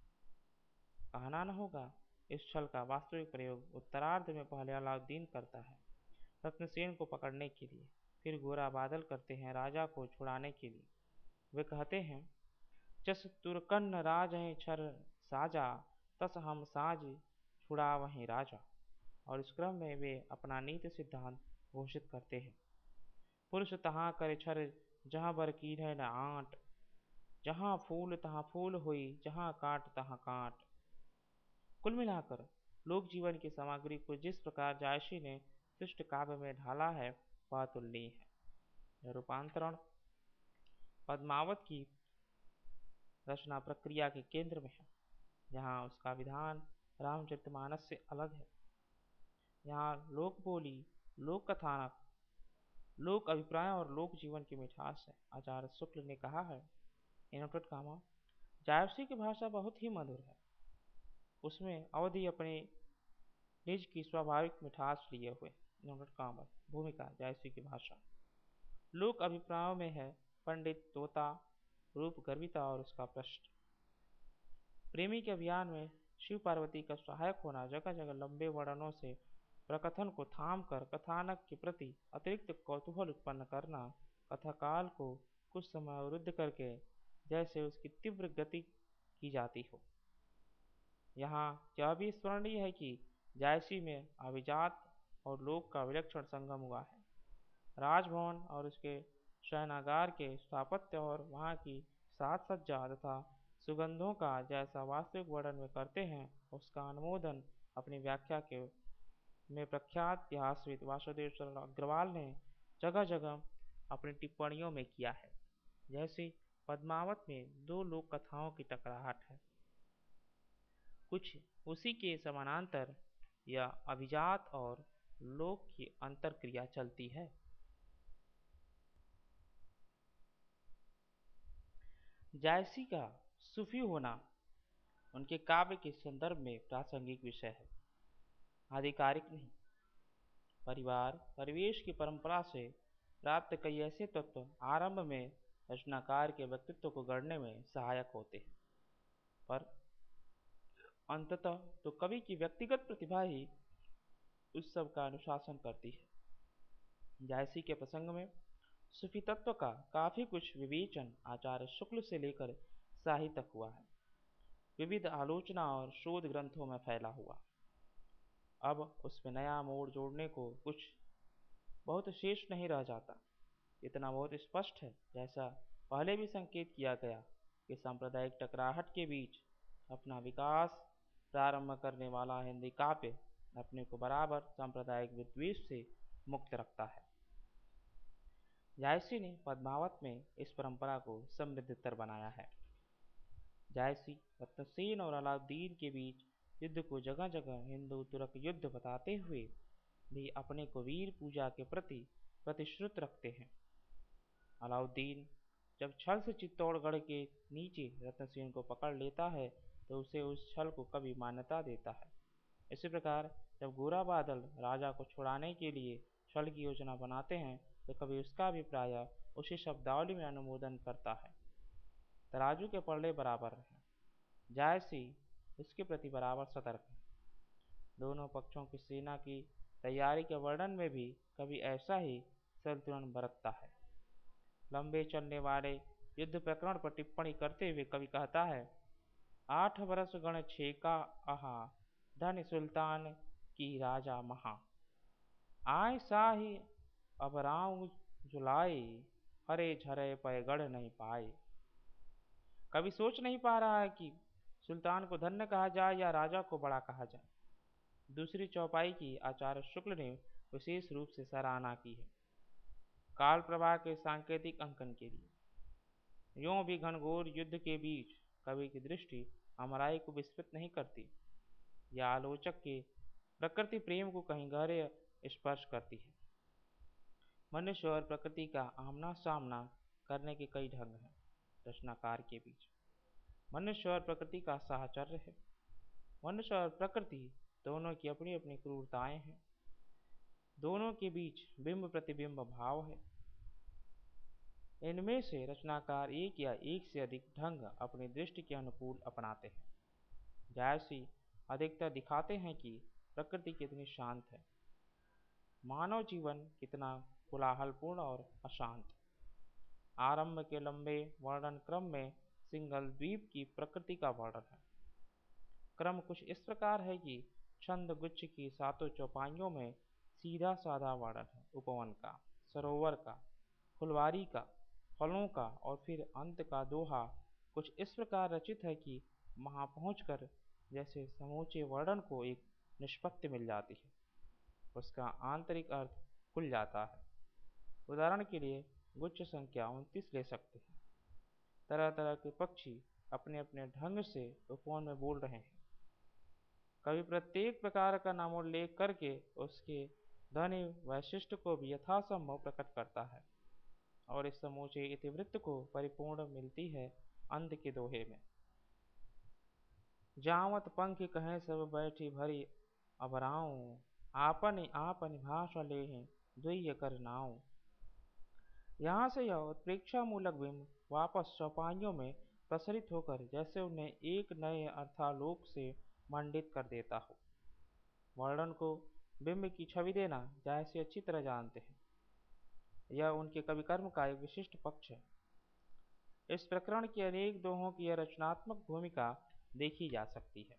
कहना न होगा। इस छल का वास्तविक प्रयोग उत्तरार्ध में पहले अलाउद्दीन करता है रत्नसेन को पकड़ने के लिए, फिर गोरा बादल करते हैं राजा को छुड़ाने के लिए। वे कहते हैं, जस तुरकन्न राज हैं छर साजा, तस हम साज छुड़ा वहीं राजा। और इस क्रम में वे अपना नीति सिद्धांत घोषित करते हैं। पुरुष तहाँ करे छर जहाँ बर कीन्ह न आंट, जहाँ फूल तहाँ फूल हुई, जहाँ काट तहाँ काट। कुल मिलाकर लोक जीवन की सामग्री को जिस प्रकार जायसी ने सृष्ट काव्य में ढाला है वह अतुलनीय है। यह रूपांतरण पद्मावत की रचना प्रक्रिया के केंद्र में है। यहाँ उसका विधान रामचरितमानस से अलग है। यहाँ लोक बोली, लोक कथानक, लोक अभिप्राय और लोक जीवन की मिठास है। आचार्य शुक्ल ने कहा है, इनोटेड कामा, जायसी की भाषा बहुत ही मधुर है। उसमें अवधि अपने निज की स्वाभाविक मिठास लिए हुए। इनोटेड कामा भूमिका जायसी की भाषा लोक अभिप्रायों में है पंडित तोता, रूप गर्विता और उसका प्रश्न। प्रेमी के अभियान में शिव पार्वती का सहायक होना, जगह जगह लंबे वर्णनों से प्रकथन को थाम कर कथानक के प्रति अतिरिक्त कौतूहल उत्पन्न करना, कथाकाल को कुछ समय अवरुद्ध करके जैसे उसकी तीव्र गति की जाती हो। यहाँ यह भी स्मरणीय है कि जायसी में अभिजात और लोक का विलक्षण संगम हुआ है। राजभवन और उसके शयनागार के स्थापत्य और वहाँ की साज सज्जा तथा सुगंधों का जैसा वास्तविक वर्णन वे करते हैं, उसका अनुमोदन अपनी व्याख्या के में प्रख्यात इतिहासविद वासुदेव शरण अग्रवाल ने जगह जगह अपनी टिप्पणियों में किया है। जैसे पद्मावत में दो लोक कथाओं की टकराहट है, कुछ उसी के समानांतर या अभिजात और लोक की अंतरक्रिया चलती है। जायसी का सूफी होना उनके काव्य के संदर्भ में प्रासंगिक विषय है, आधिकारिक नहीं। परिवार परिवेश की परंपरा से प्राप्त कई ऐसे तत्व आरंभ में रचनाकार के व्यक्तित्व को गढ़ने में सहायक होते हैं, पर अंततः तो कवि की व्यक्तिगत प्रतिभा ही उस सब का अनुशासन करती है। जायसी के प्रसंग में सूफी तत्व का काफी कुछ विवेचन आचार्य शुक्ल से लेकर शाही तक हुआ है, विविध आलोचना और शोध ग्रंथों में फैला हुआ। अब उसमें नया मोड़ जोड़ने को कुछ बहुत शेष नहीं रह जाता। इतना बहुत स्पष्ट है, जैसा पहले भी संकेत किया गया, कि सांप्रदायिक टकराहट के बीच अपना विकास प्रारंभ करने वाला हिंदी काव्य अपने को बराबर सांप्रदायिक विद्वेष से मुक्त रखता है। जायसी ने पद्मावत में इस परंपरा को समृद्धतर बनाया है। जायसी रत्नसेन और अलाउद्दीन के बीच युद्ध को जगह जगह हिंदू तुर्क युद्ध बताते हुए भी अपने को वीर पूजा के प्रति प्रतिश्रुत रखते हैं। अलाउद्दीन जब छल से चित्तौड़गढ़ के नीचे रत्नसेन को पकड़ लेता है तो उसे उस छल को कभी मान्यता देता है। इसी प्रकार जब गोरा बादल राजा को छुड़ाने के लिए छल की योजना बनाते हैं तो कभी उसका भी प्रायः उसी शब्दावली में अनुमोदन करता है। तराजू के पलड़े बराबर हैं, जायसी इसके प्रति बराबर सतर्क है। दोनों पक्षों की सेना की तैयारी के वर्णन में भी कभी ऐसा ही संतुलन बरतता है। लंबे चलने वाले युद्ध प्रकरण पर टिप्पणी करते हुए कवि कहता है, 8 बरस गण छेका आहा, धन सुल्तान की राजा महा, आय साही अब राव जुलाए, हरे झरे पय गढ़ नहीं पाए। कभी सोच नहीं पा रहा है कि सुल्तान को धन्य कहा जाए या राजा को बड़ा कहा जाए। दूसरी चौपाई की आचार्य शुक्ल ने विशेष रूप से सराहना की है, काल प्रवाह के सांकेतिक अंकन के लिए। यूं भी घनघोर युद्ध के बीच कवि की दृष्टि अमराई को विस्मृत नहीं करती, यह आलोचक के प्रकृति प्रेम को कहीं गहरे स्पर्श करती है। मनुष्य और प्रकृति का आमना सामना करने के कई ढंग हैं रचनाकार के बीच। मनुष्य और प्रकृति का साहचर्य है। मनुष्य और प्रकृति दोनों की अपनी अपनी क्रूरताएं हैं, दोनों के बीच बिंब प्रतिबिंब भाव है। इनमें से रचनाकार एक या एक से अधिक ढंग अपनी दृष्टि के अनुकूल अपनाते हैं। जायसी अधिकतर दिखाते हैं कि प्रकृति कितनी शांत है, मानव जीवन कितना कोलाहलपूर्ण और अशांत। आरंभ के लंबे वर्णन क्रम में सिंघल द्वीप की प्रकृति का वर्णन है। क्रम कुछ इस प्रकार है कि छंद गुच्छ की 7 चौपाइयों में सीधा साधा वर्णन है उपवन का, सरोवर का, फुलवारी का, फलों का, और फिर अंत का दोहा कुछ इस प्रकार रचित है कि वहां पहुंचकर जैसे समूचे वर्णन को एक निष्पत्ति मिल जाती है, उसका आंतरिक अर्थ खुल जाता है। उदाहरण के लिए गुच्छ संख्या 29 ले सकते हैं। तरह तरह के पक्षी अपने अपने ढंग से उपवन में बोल रहे हैं। कवि प्रत्येक प्रकार का नामोल्लेख करके उसके ध्वनि वैशिष्ट को भी यथासंभव प्रकट करता है, और इस समूचे इतिवृत्त को परिपूर्ण मिलती है अंत के दोहे में। जावत पंख कहें सब बैठी भरी अबराऊं, आपन आपन भाषा लेहि दुह्य कर नाऊं। यहाँ से यह उत्प्रेक्षामूलक बिंब वापस चौपाइयों में प्रसरित होकर जैसे उन्हें एक नए अर्थालोक से मंडित कर देता हो। वर्णन को बिंब की छवि देना जायसी अच्छी तरह जानते हैं, यह उनके कविकर्म का एक विशिष्ट पक्ष है। इस प्रकरण की अनेक दोहों की यह रचनात्मक भूमिका देखी जा सकती है।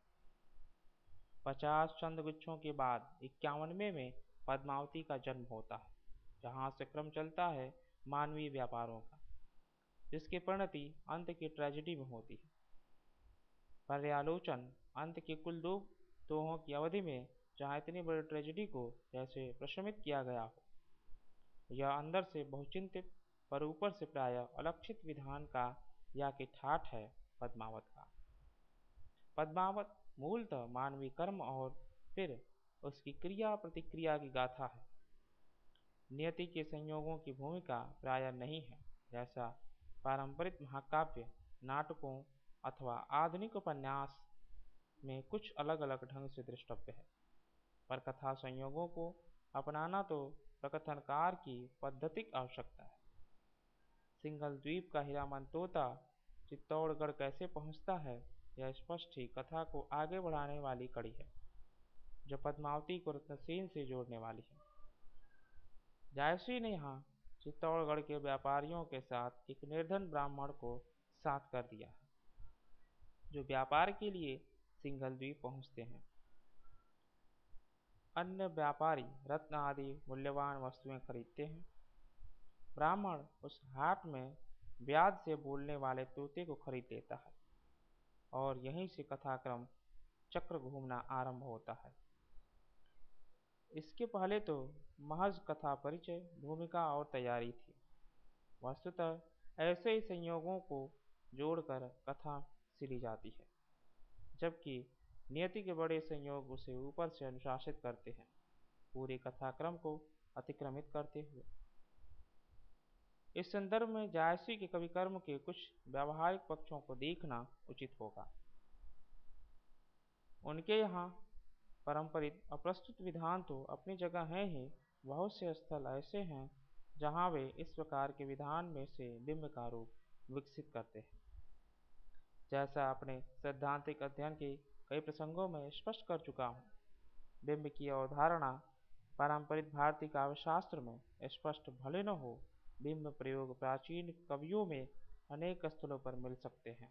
50 छंदगुच्छों के बाद 51वें में पद्मावती का जन्म होता है, जहाँ से क्रम चलता है मानवीय व्यापारों का, जिसकी परिणति अंत की ट्रेजेडी में होती है। पर्यालोचन अंत के कुल 2 दोहों की अवधि में जहाँ इतनी बड़ी ट्रेजेडी को जैसे प्रशमित किया गया हो, यह अंदर से बहुचिंतित पर ऊपर से प्रायः अलक्षित विधान का या कि ठाठ है पद्मावत का। पद्मावत मूलतः मानवीय कर्म और फिर उसकी क्रिया प्रतिक्रिया की गाथा है। नियति के संयोगों की भूमिका प्रायः नहीं है, जैसा पारंपरिक महाकाव्य, नाटकों अथवा आधुनिक उपन्यास में कुछ अलग अलग ढंग से दृष्टव्य है। पर कथा संयोगों को अपनाना तो प्रकथनकार की पद्धतिक आवश्यकता है। सिंघल द्वीप का हीरामन तोता चित्तौड़गढ़ कैसे पहुंचता है, यह स्पष्ट ही कथा को आगे बढ़ाने वाली कड़ी है, जो पद्मावती को रत्नसेन से जोड़ने वाली है। जायसी ने यहाँ चित्तौड़गढ़ के व्यापारियों के साथ एक निर्धन ब्राह्मण को साथ कर दिया है, जो व्यापार के लिए सिंघल द्वीप पहुंचते हैं। अन्य व्यापारी रत्न आदि मूल्यवान वस्तुएं खरीदते हैं। ब्राह्मण उस हाट में ब्याज से बोलने वाले तोते को खरीद लेता है और यहीं से कथाक्रम चक्र घूमना आरंभ होता है। इसके पहले तो महज कथा परिचय, भूमिका और तैयारी थी। वस्तुतः ऐसे ही संयोगों को जोड़कर कथा सिली जाती है, जबकि नियति के बड़े संयोग उसे ऊपर से अनुशासित करते हैं, पूरे कथाक्रम को अतिक्रमित करते हुए। इस संदर्भ में जायसी के कवि कर्म के कुछ व्यावहारिक पक्षों को देखना उचित होगा। उनके यहाँ पारंपरिक अप्रस्तुत विधान तो अपनी जगह हैं ही, बहुत से स्थल ऐसे हैं जहाँ वे इस प्रकार के विधान में से बिंब का रूप विकसित करते हैं। जैसा अपने सैद्धांतिक अध्ययन के कई प्रसंगों में स्पष्ट कर चुका हूँ, बिंब की अवधारणा पारंपरिक भारतीय काव्यशास्त्र में स्पष्ट भले न हो, बिंब प्रयोग प्राचीन कवियों में अनेक स्थलों पर मिल सकते हैं।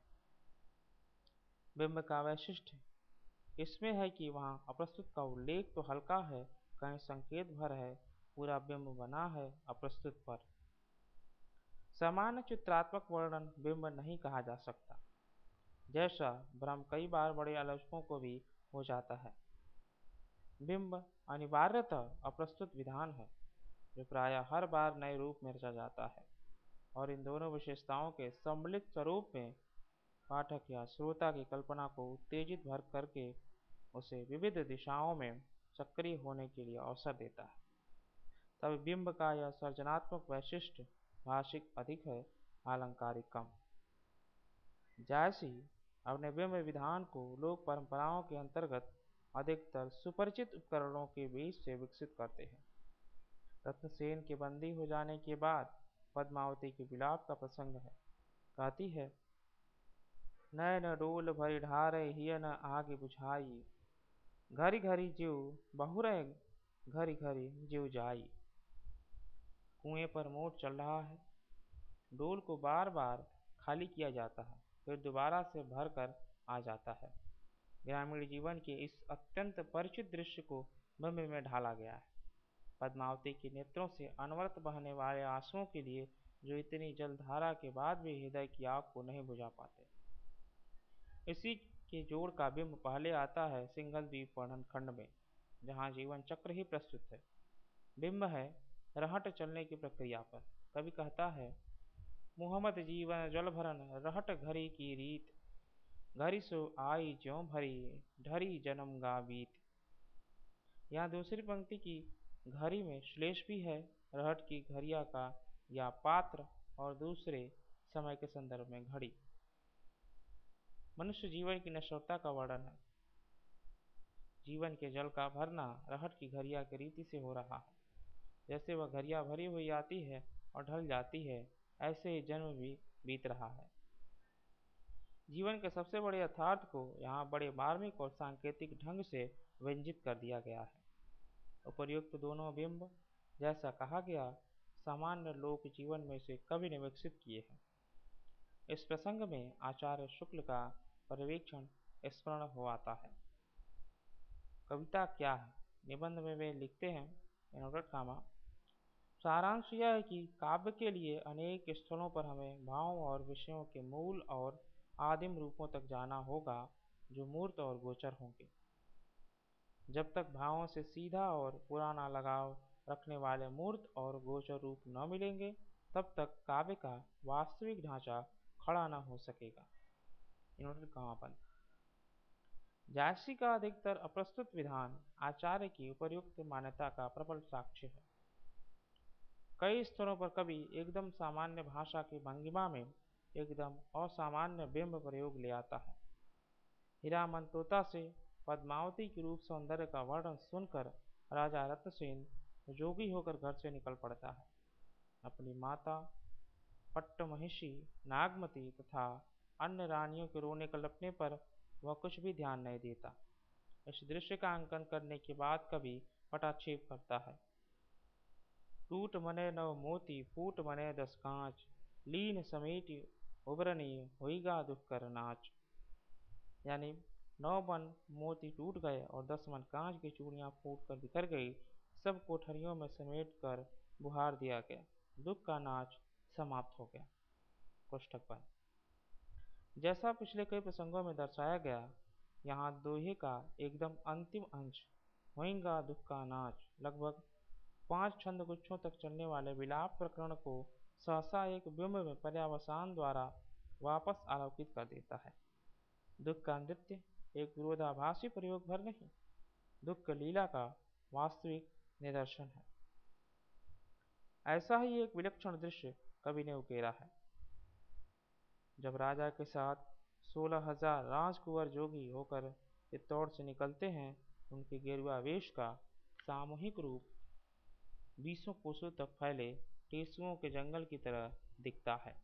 बिंब का वैशिष्ट्य इसमें है कि वहाँ अप्रस्तुत का उल्लेख तो हल्का है, कहीं संकेत भर है, पूरा बिंब बना है अप्रस्तुत पर। सामान्य चित्रात्मक वर्णन बिंब नहीं कहा जा सकता, जैसा भ्रम कई बार बड़े आलोचकों को भी हो जाता है। बिंब अनिवार्यतः अप्रस्तुत विधान है, जो प्रायः हर बार नए रूप में रचा जाता है, और इन दोनों विशेषताओं के सम्मिलित स्वरूप में पाठक या श्रोता की कल्पना को उत्तेजित भर करके उसे विविध दिशाओं में सक्रिय होने के लिए अवसर देता है। तब बिंब का यह सर्जनात्मक वैशिष्ट्य भाषिक अधिक है, आलंकारिक कम। जायसी अपने बिंब विधान को लोक परंपराओं के अंतर्गत अधिकतर सुपरिचित उपकरणों के बीच से विकसित करते हैं। रत्नसेन के बंदी हो जाने के बाद पद्मावती के विलाप का प्रसंग है। कहती है, नैन डोल भरि ढारे हियन आग बुझाई, घरी घरी जीव बहुरे घरी घरी जीव जाई। कुएं पर मोट चल रहा है, डोल को बार बार खाली किया जाता है, फिर दोबारा से भर कर आ जाता है। ग्रामीण जीवन के इस अत्यंत परिचित दृश्य को बिंब में ढाला गया है। पद्मावती के नेत्रों से अनवरत बहने वाले आंसुओं के लिए, जो इतनी जलधारा के बाद भी हृदय की आग को नहीं बुझा पाते। इसी के जोड़ का बिंब पहले आता है सिंघल द्वीप वर्णन खंड में, जहाँ जीवन चक्र ही प्रस्तुत है। बिंब है रहट चलने की प्रक्रिया पर। कवि कहता है, मुहम्मद जीवन जल भरन रहट घरी की रीत, घरी सो आई ज्यों भरी ढरी जन्म गा बीत। यहाँ दूसरी पंक्ति की घड़ी में श्लेष भी है, रहट की घड़िया का या पात्र, और दूसरे समय के संदर्भ में घड़ी। मनुष्य जीवन की नश्वरता का वर्णन है। जीवन के जल का भरना रहट की घड़िया की रीति से हो रहा है। जैसे वह घड़िया भरी हुई आती है और ढल जाती है, ऐसे ही जन्म भी बीत रहा है। जीवन के सबसे बड़े यथार्थ को यहाँ बड़े मार्मिक और सांकेतिक ढंग से व्यंजित कर दिया गया है। उपर्युक्त दोनों बिंब, जैसा कहा गया, सामान्य लोक जीवन में से कवि ने विकसित किए हैं। इस प्रसंग में आचार्य शुक्ल का पर्यवेक्षण स्मरण हो आता है। कविता क्या है? निबंध में वे लिखते हैं, इनवर्टेड कामा, सारांश यह है कि काव्य के लिए अनेक स्थलों पर हमें भावों और विषयों के मूल और आदिम रूपों तक जाना होगा जो मूर्त और गोचर होंगे। जब तक भावों से सीधा और पुराना लगाव रखने वाले मूर्त और गोचर रूप न मिलेंगे, तब तक काव्य का वास्तविक ढांचा खड़ा न हो सकेगा। इन्वर्टेड कॉमा बंद। जायसी का अधिकतर अप्रस्तुत विधान आचार्य की उपर्युक्त मान्यता का प्रबल साक्ष्य है। कई स्तरों पर कवि एकदम सामान्य भाषा की भंगिमा में एकदम असामान्य बिंब प्रयोग ले आता है। हीरामन तोता से पद्मावती के रूप सौंदर्य का वर्णन सुनकर राजा रत्नसेन जोगी होकर घर से निकल पड़ता है। अपनी माता पट्टमहिषी, नागमती तथा अन्य रानियों के रोने कलपने पर वह कुछ भी ध्यान नहीं देता। इस दृश्य का अंकन करने के बाद कवि पटाक्षेप करता है। टूट मने नव मोती फूट मने 10 कांच, लीन समेटी उबरनी होइगा दुख कर नाच। यानी 9 मन मोती टूट गए और 10 मन कांच की चूड़ियां फूट कर बिखर गई। सब कोठरियों में समेट कर बुहार दिया गया। दुख का नाच समाप्त हो गया। कोष्ठक बंद। जैसा पिछले कई प्रसंगों में दर्शाया गया, यहाँ दोहे का एकदम अंतिम अंश होइगा दुख का नाच लगभग 5 छंद गुच्छों तक चलने वाले विलाप प्रकरण को सहसा एक बिंब में पर्यावसान द्वारा वापस आलोकित कर देता है। दुख का नृत्य एक विरोधाभासी प्रयोग भर नहीं, दुख लीला का वास्तविक निदर्शन है। ऐसा ही एक विलक्षण दृश्य कवि ने उकेरा है। जब राजा के साथ 16,000 राजकुंवर जोगी होकर चित्तौड़ से निकलते हैं, उनके गेरुआ वेश का सामूहिक रूप 20 कोसों तक फैले टेसुओं के जंगल की तरह दिखता है।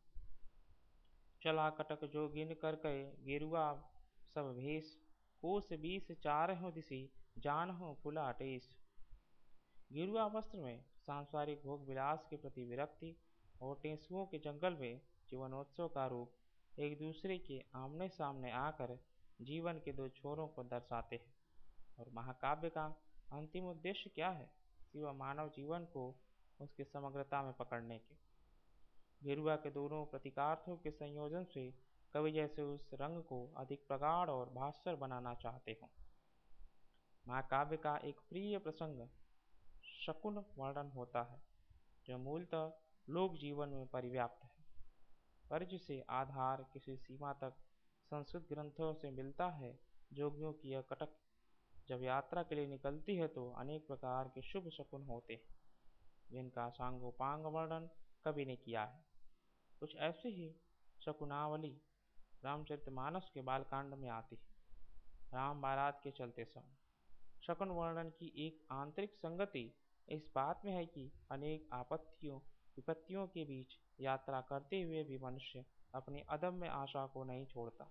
चला कटक जोगिन कर कहे गेरुआ सब भेष, कोस 20 चारहों दिशि जानहों फुला टेस। गेरुआ वस्त्र में सांसारिक भोग विलास के प्रति विरक्ति और टेसुओं के जंगल में जीवनोत्सव का रूप एक दूसरे के आमने सामने आकर जीवन के दो छोरों को दर्शाते हैं। और महाकाव्य का अंतिम उद्देश्य क्या है सिवा मानव जीवन को उसकी समग्रता में पकड़ने के। गेरुआ के दोनों प्रतीकार्थों के संयोजन से कवि जैसे उस रंग को अधिक प्रगाढ़ और भास्कर बनाना चाहते हों। महाकाव्य का एक प्रिय प्रसंग शकुन वर्णन होता है, जो मूलतः लोक जीवन में परिव्याप्त है, पर जिसे आधार किसी सीमा तक संस्कृत ग्रंथों से मिलता है। जोगियों की यह कटक जब यात्रा के लिए निकलती है तो अनेक प्रकार के शुभ शकुन होते हैं, जिनका सांगोपांग वर्णन कवि ने किया है। कुछ ऐसी ही शकुनावली रामचरितमानस के बालकांड में आती है। राम बारात के चलते समय शकुन वर्णन की एक आंतरिक संगति इस बात में है कि अनेक आपत्तियों विपत्तियों के बीच यात्रा करते हुए भी मनुष्य अपनी अदम्य आशा को नहीं छोड़ता।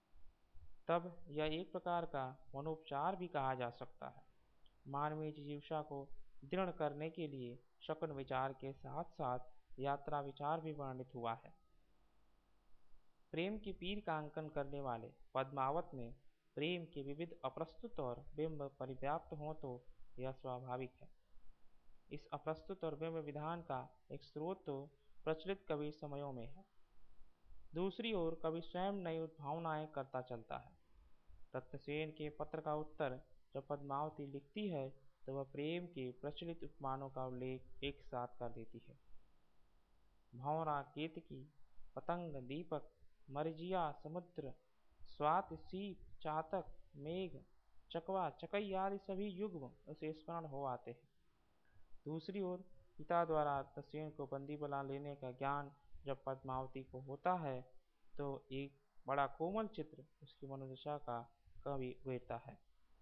तब यह एक प्रकार का मनोपचार भी कहा जा सकता है। मानवीय जिजीविषा को दृढ़ करने के लिए शकुन विचार के साथ साथ यात्रा विचार भी वर्णित हुआ है। प्रेम की पीर का अंकन करने वाले पद्मावत में प्रेम के विविध अप्रस्तुत और बिंब परिव्याप्त हों तो यह स्वाभाविक है। इस अप्रस्तुत और बिंब विधान का एक स्रोत तो प्रचलित कवि समयों में है, दूसरी ओर कवि स्वयं नई उद्भावनाएं करता चलता है। रत्नसेन के पत्र का उत्तर जब पद्मावती लिखती है तो वह प्रेम के प्रचलित उपमानों का उल्लेख एक साथ कर देती है। भंवरा केतकी, पतंग दीपक, मरजिया समुद्र, स्वाति सीप, चातक मेघ, चकवा चकई आदि सभी युग्म उसे स्मरण हो आते हैं। दूसरी ओर पिता द्वारा रत्नसेन को बंदी बना लेने का ज्ञान जब पद्मावती को होता है तो एक बड़ा कोमल चित्र उसकी मनोदशा का कवि उकेरता है।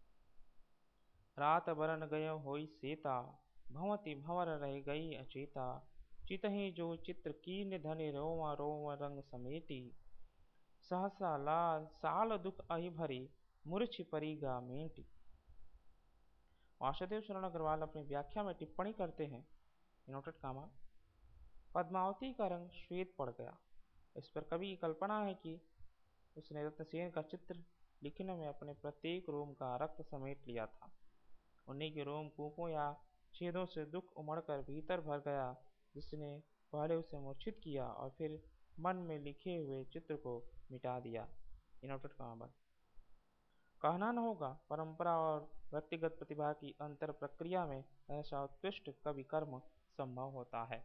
रात बरन गयो होई सेता, भंवती भंवर रह गई अचेता, चितहि जो चित्र कीन धनि रोमा रोम रंग समेटी, सहसा लाल साल दुख अहि भरी मूर्छि परी गा मेंटी। वासुदेव शरण अग्रवाल अपनी व्याख्या में टिप्पणी करते हैं, नोटेड कामा, पद्मावती का रंग श्वेत पड़ गया, इस पर कवि की कल्पना है कि उसने रत्नसेन का चित्र लिखने में अपने प्रत्येक रोम का रक्त समेट लिया था। उन्हीं के रोमकूपों या छेदों से दुख उमड़कर भीतर भर गया, जिसने पहले उसे मूर्छित किया और फिर मन में लिखे हुए चित्र को मिटा दिया। इनोटेड कॉमा बंद। कहना न होगा, परंपरा और व्यक्तिगत प्रतिभा की अंतर प्रक्रिया में ऐसा उत्कृष्ट कवि कर्म संभव होता है।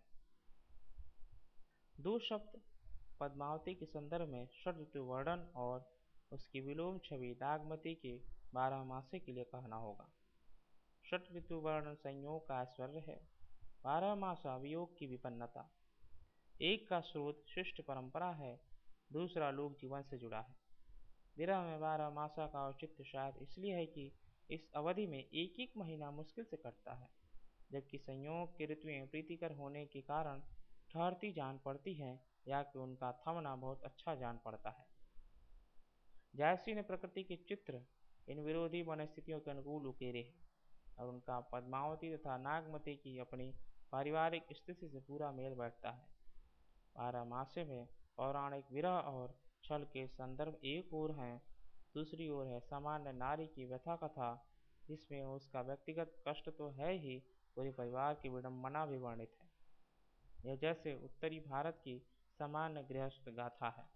दो शब्द पद्मावती के संदर्भ में षड ऋतु वर्णन और उसकी विलोम छवि नागमती के बारहमासे के लिए कहना होगा। षट ऋतु वर्णन संयोग का ऐश्वर्य है, बारहमासा वियोग की विपन्नता। एक का स्रोत शिष्ट परंपरा है, दूसरा लोक जीवन से जुड़ा है। विरह में बारहमासा का औचित्य शायद इसलिए है कि इस अवधि में एक एक महीना मुश्किल से कटता है, जबकि संयोग की ऋतुएं प्रीतिकर होने के कारण ठहरती जान पड़ती हैं या कि उनका थमना बहुत अच्छा जान पड़ता है। जायसी ने प्रकृति के चित्र इन विरोधी मनस्थितियों के अनुकूल उकेरे हैं और उनका पद्मावती तथा नागमती की अपनी पारिवारिक स्थिति से पूरा मेल बैठता है। बारहमासे में पौराणिक विरह और छल के संदर्भ एक ओर हैं, दूसरी ओर है सामान्य नारी की व्यथा कथा, जिसमें उसका व्यक्तिगत कष्ट तो है ही, पूरे परिवार की विडंबना भी वर्णित है। यह जैसे उत्तरी भारत की सामान्य गृहस्थ गाथा है।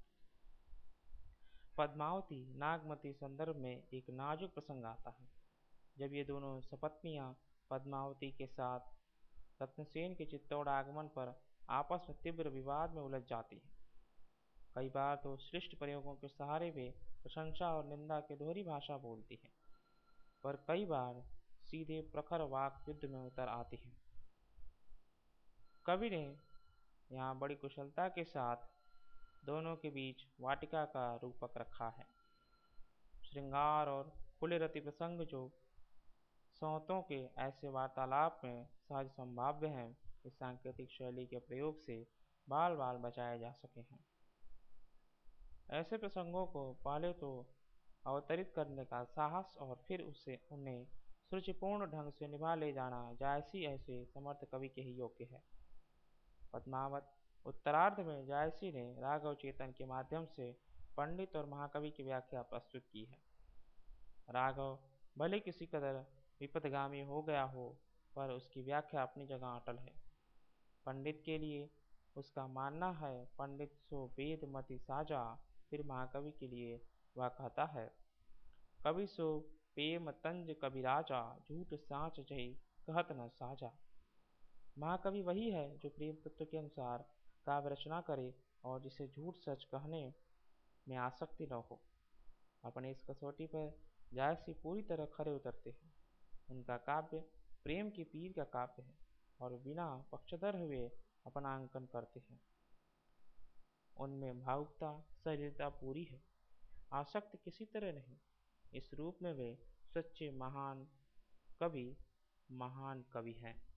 पद्मावती नागमती संदर्भ में एक नाजुक प्रसंग आता है, जब ये दोनों सपत्नियां पद्मावती के साथ रत्नसेन के चित्तौड़ आगमन पर आपस में तीव्र विवाद में उलझ जाती हैं। कई बार तो श्लिष्ट प्रयोगों के सहारे वे प्रशंसा और निंदा की दोहरी भाषा बोलती हैं, पर कई बार सीधे प्रखर वाक युद्ध में उतर आती हैं। कवि ने यहाँ बड़ी कुशलता के साथ दोनों के बीच वाटिका का रूपक रखा है। श्रृंगार और खुले रति प्रसंग जो सौतों के ऐसे वार्तालाप में सहज संभाव्य हैं, इस सांकेतिक शैली के प्रयोग से बाल बाल बचाए जा सके हैं। ऐसे प्रसंगों को पहले तो अवतरित करने का साहस और फिर उसे उन्हें सुरुचिपूर्ण ढंग से निभा ले जाना जायसी ऐसे समर्थ कवि के ही योग्य है। पद्मावत उत्तरार्ध में जायसी ने राघव चेतन के माध्यम से पंडित और महाकवि की व्याख्या प्रस्तुत की है। राघव भले किसी कदर विपथगामी हो गया हो, पर उसकी व्याख्या अपनी जगह अटल है। पंडित के लिए उसका मानना है पंडित सो वेद मति साजा, फिर महाकवि के लिए वह कहता है कवि सो प्रेम तंज कवि राजा, झूठ साँच जय कहत न साजा। महाकवि वही है जो प्रेम तत्व के अनुसार काव्य रचना करे और जिसे झूठ सच कहने में आसक्ति न हो। अपने इस कसौटी पर जायसी पूरी तरह खरे उतरते हैं। उनका काव्य प्रेम की पीर का काव्य है और बिना पक्षधर हुए अपना अंकन करते हैं। उनमें भावुकता सहजता पूरी है, आसक्त किसी तरह नहीं। इस रूप में वे सच्चे महान कवि हैं।